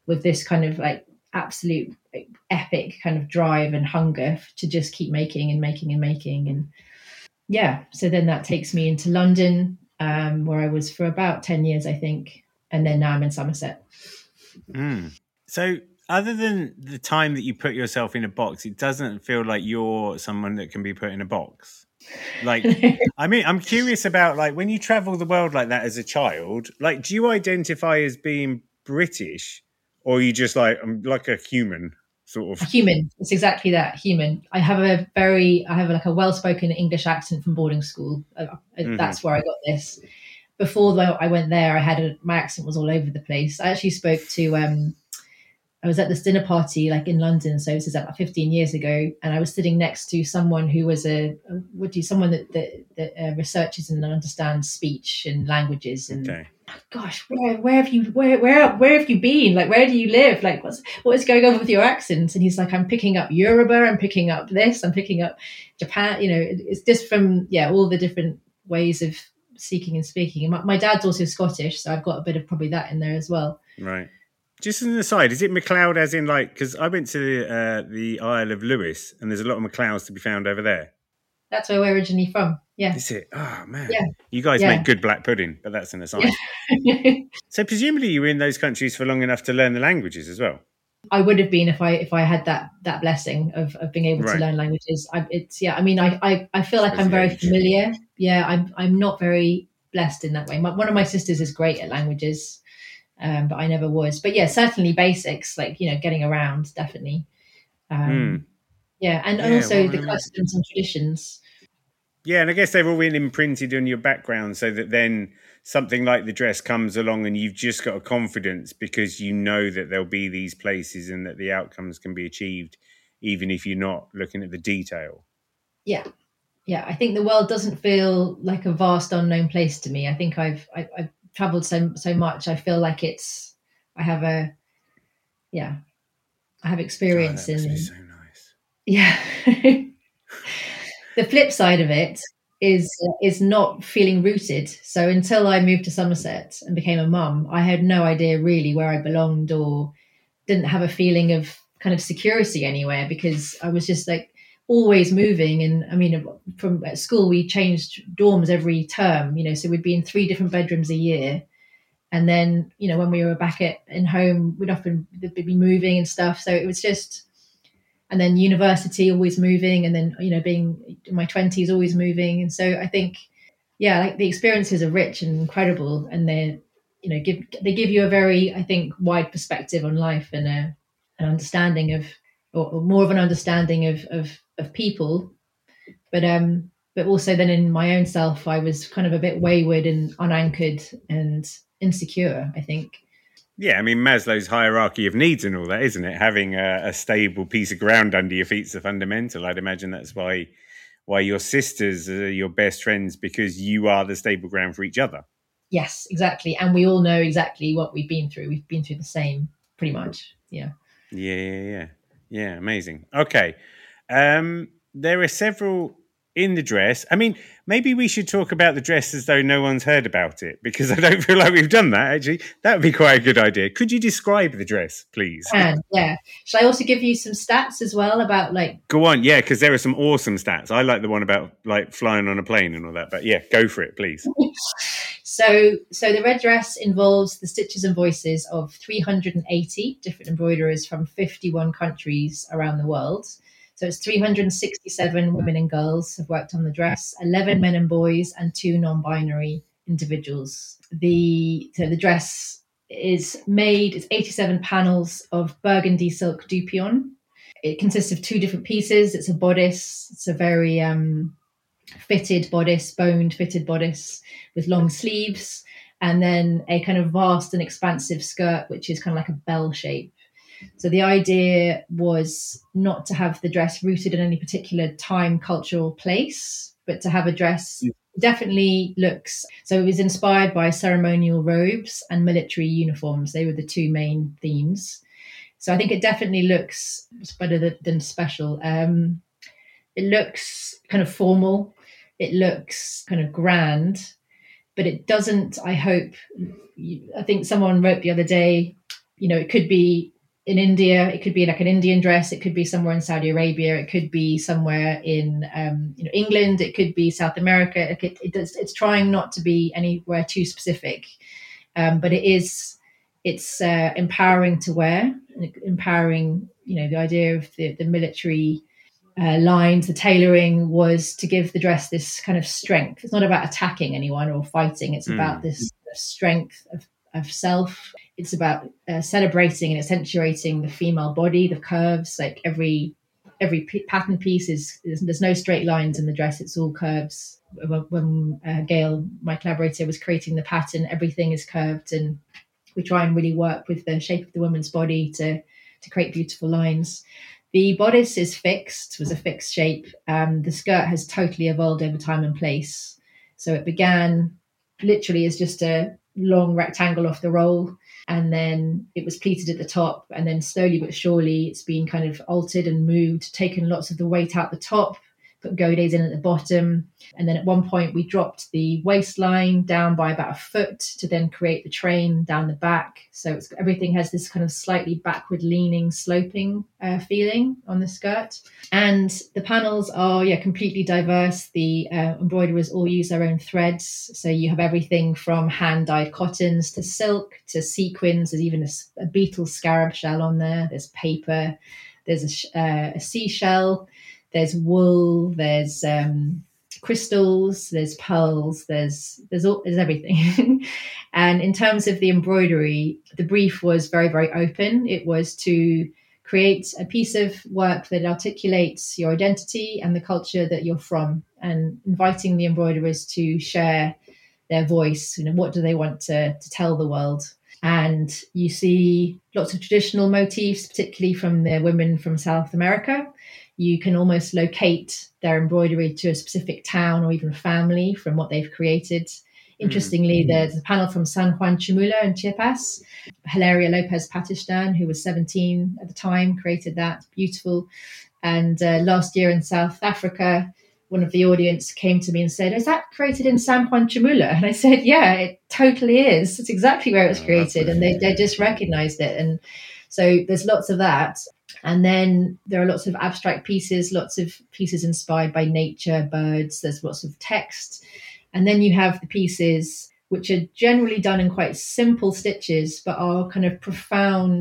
S2: with this kind of like absolute like, epic kind of drive and hunger to just keep making and making and making. And yeah, so then that takes me into London, um, where I was for about ten years, I think. And then now I'm in Somerset.
S1: Mm. So other than the time that you put yourself in a box, it doesn't feel like you're someone that can be put in a box. Like, I mean, I'm curious about like when you travel the world like that as a child, like, do you identify as being British, or are you just like, I'm like a human sort of?
S2: Human. It's exactly that. Human. I have a very, I have like a well-spoken English accent from boarding school. Uh, mm-hmm. That's where I got this. Before I went there, I had a, my accent was all over the place. I actually spoke to, um, I was at this dinner party like in London. So this is about fifteen years ago. And I was sitting next to someone who was a, a what do you, someone that, that, that uh, researches and understands speech and languages. And
S1: okay.
S2: gosh, where, where have you, where, where, where have you been? Like, where do you live? Like, what's, what is going on with your accent? And he's like, I'm picking up Yoruba. I'm picking up this. I'm picking up Japan. You know, it, it's just from, yeah, all the different ways of speaking and speaking. And my, my dad's also Scottish, so I've got a bit of probably that in there as well.
S1: Right. Just as an aside, is it MacLeod as in like, because I went to uh, the Isle of Lewis and there's a lot of MacLeods to be found over there.
S2: That's where we're originally from. Yeah.
S1: Is it? Oh, man.
S2: Yeah.
S1: You guys
S2: yeah.
S1: make good black pudding, but that's an aside. Yeah. So presumably you were in those countries for long enough to learn the languages as well.
S2: I would have been if I if I had that that blessing of, of being able right. to learn languages. I, it's yeah. I mean, I I, I feel like I'm very age. familiar. Yeah, I'm I'm not very blessed in that way. My, one of my sisters is great at languages. Um, but I never was. But yeah, certainly basics, like, you know, getting around, definitely. Um, mm. Yeah, and, yeah, and also well, the customs and traditions.
S1: Yeah, and I guess they've all been imprinted on your background so that then something like the dress comes along and you've just got a confidence because you know that there'll be these places and that the outcomes can be achieved, even if you're not looking at the detail.
S2: Yeah. Yeah, I think the world doesn't feel like a vast unknown place to me. I think I've I, I've traveled so so much. I feel like it's I have a yeah I have experience
S1: oh, that
S2: in.
S1: Must be so nice.
S2: Yeah. The flip side of it is is not feeling rooted. So until I moved to Somerset and became a mum, I had no idea really where I belonged or didn't have a feeling of kind of security anywhere because I was just like always moving. And I mean, from at school, we changed dorms every term, you know, so we'd be in three different bedrooms a year. And then, you know, when we were back at in home, we'd often be moving and stuff. So it was just, and then university, always moving. And then, you know, being in my twenties, always moving. And so I think, yeah, like the experiences are rich and incredible. And they're, you know, give, they give you a very, I think, wide perspective on life and a, an understanding of, or, or more of an understanding of, of, of people. But, um, but also then in my own self, I was kind of a bit wayward and unanchored and insecure, I think.
S1: Yeah, I mean, Maslow's hierarchy of needs and all that, isn't it? Having a, a stable piece of ground under your feet is a fundamental. I'd imagine that's why why your sisters are your best friends, because you are the stable ground for each other.
S2: Yes, exactly. And we all know exactly what we've been through. We've been through the same, pretty much. Yeah.
S1: Yeah, yeah, yeah. Yeah, amazing. Okay. Um, there are several in the dress. I mean, maybe we should talk about the dress as though no one's heard about it, because I don't feel like we've done that, actually. That would be quite a good idea. Could you describe the dress, please?
S2: And, yeah. Should I also give you some stats as well about, like...
S1: Go on, yeah, because there are some awesome stats. I like the one about, like, flying on a plane and all that. But, yeah, go for it, please.
S2: so, so the red dress involves the stitches and voices of three hundred eighty different embroiderers from fifty-one countries around the world. So it's three hundred sixty-seven women and girls have worked on the dress, eleven men and boys, and two non-binary individuals. The so the dress is made, it's eighty-seven panels of burgundy silk dupion. It consists of two different pieces. It's a bodice. It's a very um, fitted bodice, boned fitted bodice with long sleeves, and then a kind of vast and expansive skirt, which is kind of like a bell shape. So the idea was not to have the dress rooted in any particular time, culture, or place, but to have a dress yeah. definitely looks. So it was inspired by ceremonial robes and military uniforms. They were the two main themes. So I think it definitely looks better than special. Um, it looks kind of formal. It looks kind of grand, but it doesn't, I hope, I think someone wrote the other day, You know, it could be in India, it could be like an Indian dress, it could be somewhere in Saudi Arabia, it could be somewhere in um, you know, England, it could be South America. It, it, it's, it's trying not to be anywhere too specific, um, but it is, it's uh, empowering to wear, empowering, you know, the idea of the, the military uh, lines, the tailoring was to give the dress this kind of strength. It's not about attacking anyone or fighting, it's mm. about this strength of, of self. It's about uh, celebrating and accentuating the female body, the curves. Like every every p- pattern piece is, is there's no straight lines in the dress. It's all curves. When, when uh, Gail, my collaborator, was creating the pattern, everything is curved, and we try and really work with the shape of the woman's body to to create beautiful lines. The bodice is fixed, was a fixed shape. Um, the skirt has totally evolved over time and place. So it began literally as just a long rectangle off the roll, and then it was pleated at the top, and then slowly but surely it's been kind of altered and moved, taken lots of the weight out the top, put godets in at the bottom, and then at one point we dropped the waistline down by about a foot to then create the train down the back. So it's, everything has this kind of slightly backward leaning, sloping uh, feeling on the skirt. And the panels are yeah completely diverse. The uh, embroiderers all use their own threads. So you have everything from hand-dyed cottons to silk to sequins. There's even a, a beetle scarab shell on there. There's paper. There's a, uh, a seashell. There's wool, there's um, crystals, there's pearls, there's there's all, there's everything. And in terms of the embroidery, the brief was very, very open. It was to create a piece of work that articulates your identity and the culture that you're from, and inviting the embroiderers to share their voice. You know, what do they want to, to tell the world? And you see lots of traditional motifs, particularly from the women from South America. You can almost locate their embroidery to a specific town or even family from what they've created. Interestingly, mm-hmm. there's a panel from San Juan Chimula in Chiapas. Hilaria Lopez Patistan, who was seventeen at the time, created that. Beautiful. And uh, last year in South Africa, one of the audience came to me and said, is that created in San Juan Chimula? And I said, yeah, it totally is. It's exactly where it was created. And they, they just recognized it. And so there's lots of that. And then there are lots of abstract pieces, lots of pieces inspired by nature, birds. There's lots of text. And then you have the pieces which are generally done in quite simple stitches, but are kind of profound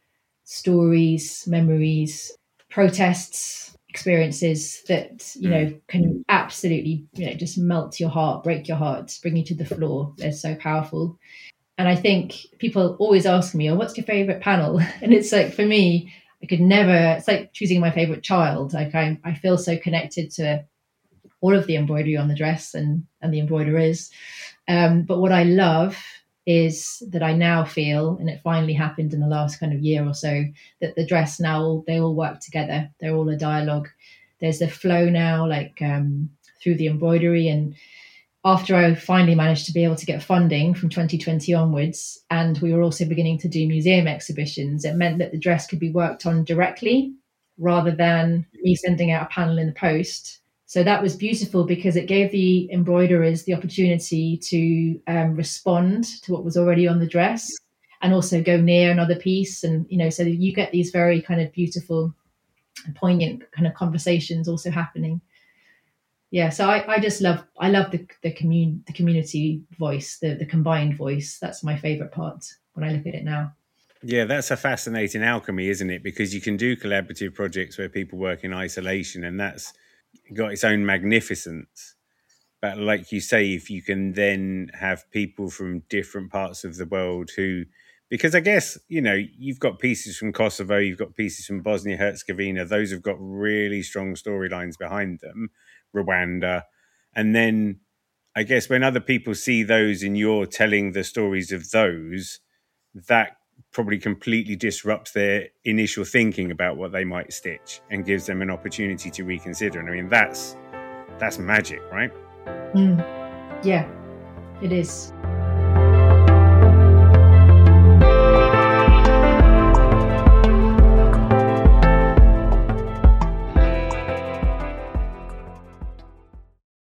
S2: stories, memories, protests, experiences that, you know, can absolutely, you know, just melt your heart, break your heart, bring you to the floor. They're so powerful. And I think people always ask me, oh, what's your favorite panel? And it's like, for me, I could never, it's like choosing my favorite child. Like I, I feel so connected to all of the embroidery on the dress and, and the embroiderers. Um, but what I love is that I now feel, and it finally happened in the last kind of year or so, that the dress now, they all work together. They're all a dialogue. There's a flow now, like um, through the embroidery. And after I finally managed to be able to get funding from twenty twenty onwards, and we were also beginning to do museum exhibitions, it meant that the dress could be worked on directly rather than me sending out a panel in the post. So that was beautiful because it gave the embroiderers the opportunity to um, respond to what was already on the dress and also go near another piece. And, you know, so you get these very kind of beautiful and poignant kind of conversations also happening. Yeah, so I, I just love, I love the the, commun, the community voice, the, the combined voice. That's my favorite part when I look at it now.
S1: Yeah, that's a fascinating alchemy, isn't it? Because you can do collaborative projects where people work in isolation, and that's got its own magnificence. But like you say, if you can then have people from different parts of the world who, because I guess, you know, you've got pieces from Kosovo, you've got pieces from Bosnia Herzegovina, those have got really strong storylines behind them, Rwanda. And then I guess when other people see those and you're telling the stories of those, that probably completely disrupts their initial thinking about what they might stitch and gives them an opportunity to reconsider. And I mean, that's that's magic, right?
S2: Mm. Yeah, it is.